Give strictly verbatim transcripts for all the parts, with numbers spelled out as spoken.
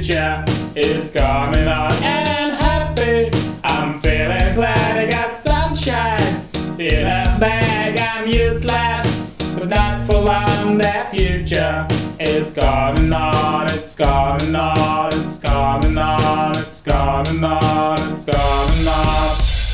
future is coming on. And happy, I'm feeling glad I got sunshine in a bag. I'm useless, but not for long. The future is coming on. It's coming on. It's coming on. It's coming on. It's coming on.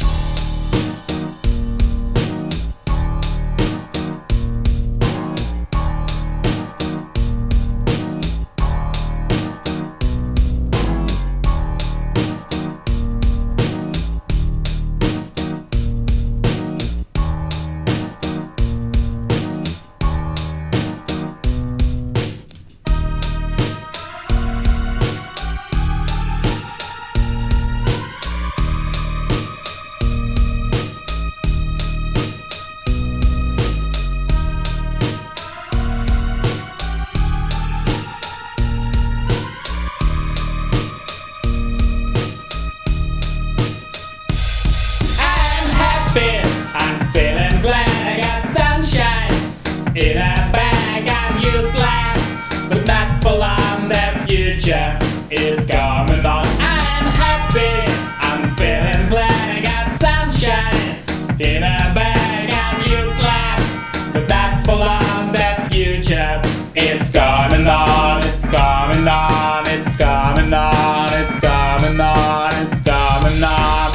I'm feeling glad I got sunshine in a bag. I'm useless, but not for long. The future is coming on. I'm happy, I'm feeling glad I got sunshine in a bag. I'm useless, but not for long. The future is coming on. It's coming on. It's coming on. It's coming on. It's coming on.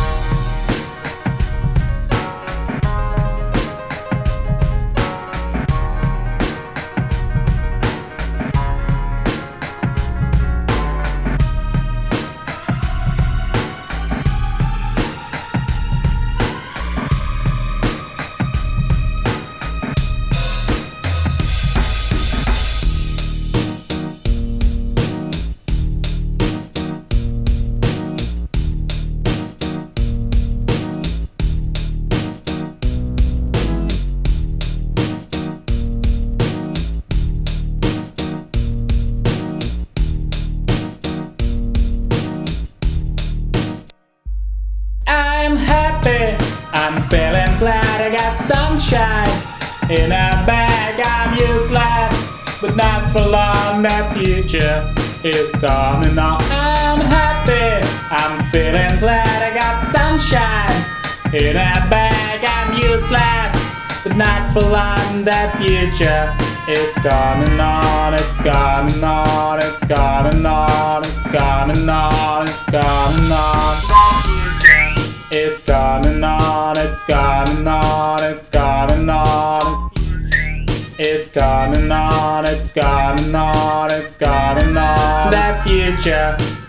I'm happy, I'm feeling glad I got sunshine in a bag. I'm useless, but not for long. The future is coming on. I'm happy, I'm feeling glad I got sunshine in a bag. I'm useless, but not for long. The future is coming on. It's coming on. It's coming on. It's coming on. It's coming on. It's coming on, it's coming on, it's coming on. It's coming on, it's coming on, it's coming on. The future